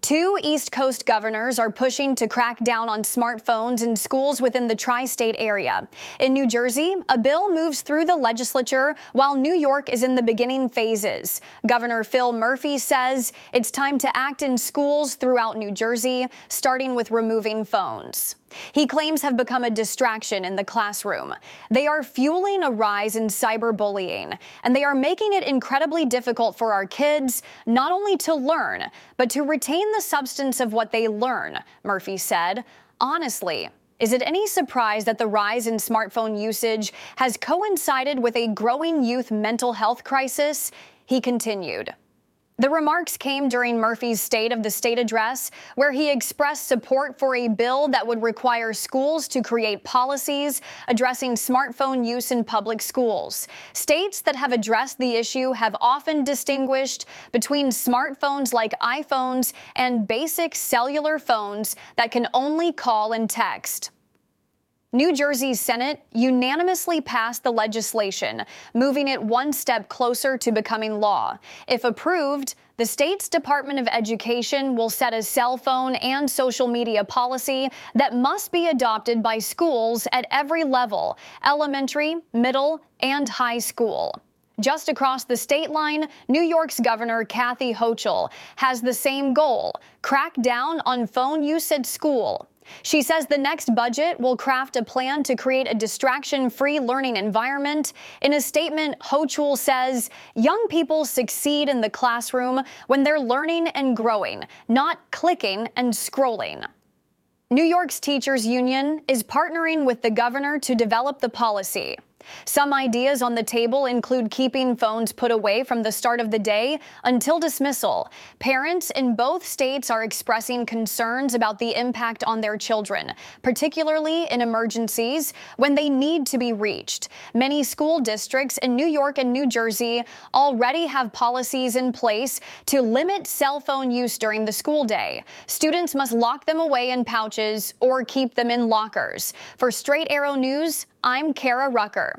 Two East Coast governors are pushing to crack down on smartphones in schools within the tri-state area. In New Jersey, a bill moves through the legislature while New York is in the beginning phases. Governor Phil Murphy says it's time to act in schools throughout New Jersey, starting with removing phones he claims have become a distraction in the classroom. They are fueling a rise in cyberbullying, and they are making it incredibly difficult for our kids not only to learn, but to retain the substance of what they learn, Murphy said. Honestly, is it any surprise that the rise in smartphone usage has coincided with a growing youth mental health crisis? He continued. The remarks came during Murphy's State of the State address, where he expressed support for a bill that would require schools to create policies addressing smartphone use in public schools. States that have addressed the issue have often distinguished between smartphones like iPhones and basic cellular phones that can only call and text. New Jersey's Senate unanimously passed the legislation, moving it one step closer to becoming law. If approved, the state's Department of Education will set a cell phone and social media policy that must be adopted by schools at every level: elementary, middle, and high school. Just across the state line, New York's Governor Kathy Hochul has the same goal: crack down on phone use at school. She says the next budget will craft a plan to create a distraction-free learning environment. In a statement, Hochul says, young people succeed in the classroom when they're learning and growing, not clicking and scrolling. New York's teachers union is partnering with the governor to develop the policy. Some ideas on the table include keeping phones put away from the start of the day until dismissal. Parents in both states are expressing concerns about the impact on their children, particularly in emergencies when they need to be reached. Many school districts in New York and New Jersey already have policies in place to limit cell phone use during the school day. Students must lock them away in pouches or keep them in lockers. For Straight Arrow News, I'm Kara Rucker.